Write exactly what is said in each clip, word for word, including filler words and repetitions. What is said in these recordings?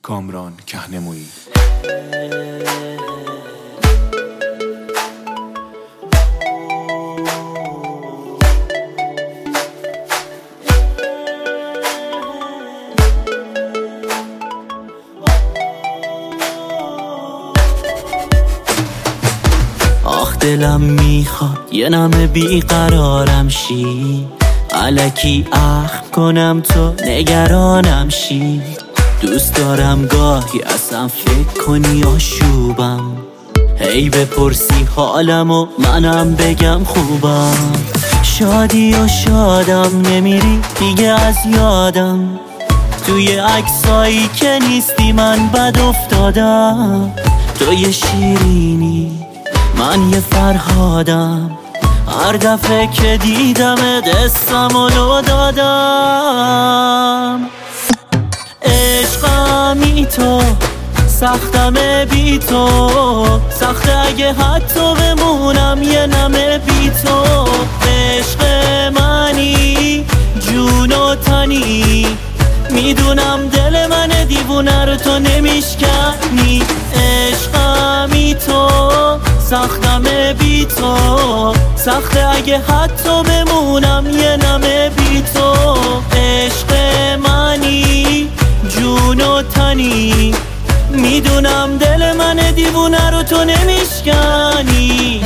کامران کهنمویی. آخ دلم میخواد یه نمه بیقرارم شی، الکی اخم کنم تو نگرانم شی. دوست دارم گاهی اصلا فکر کنی آشوبم، هی بپرسی حالم و منم بگم خوبم. شادی و شادم نمیری دیگه از یادم، توی عکسایی که نیستی من بد افتادم. تو یه شیرینی من یه فرهادم، هر دفعه که دیدم دستم و لو دادم. عشقمی تو سختم بی تو، سخته اگه حتی بمونم یه نمه بی تو. عشق منی جون و تنی، میدونم دل من دیوونه رو تو نمیشکنی. عشقمی تو سختم بی تو، سخته اگه حتی بمونم یه نمه بی تو. عشق منی جون و تنی، میدونم دل من دیوونه رو تو نمیشکنی.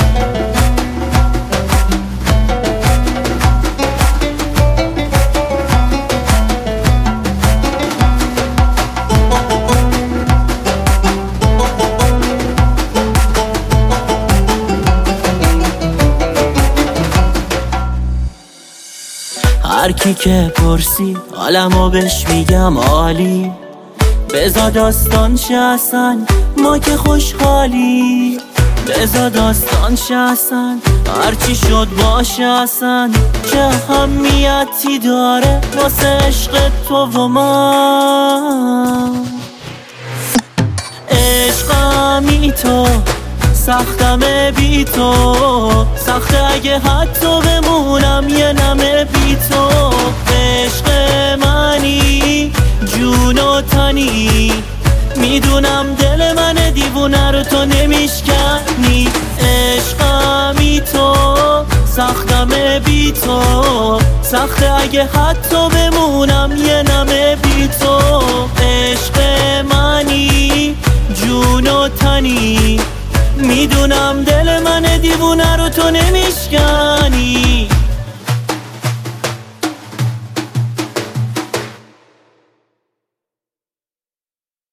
هر کی که پرسی حالمو بهش میگم عالی، بزا داستان شه اصلا ما که خوشحالی. بزا داستان شه اصلا هرچی شد باشه اصلا، چه اهمیتی داره واسه عشق تو و من. عشقمی تو سختم بی تو، سخته اگه حتی بمونم یه نمه بی تو. عشق منی جون و تنی، میدونم دل من دیوونه رو تو نمیشکنی. عشقمی تو سختم بی تو، سخته اگه حتی بمونم یه نمه بی تو. عشق منی جون و تنی، میدونم دل من دیوونه رو تو نمیشکن.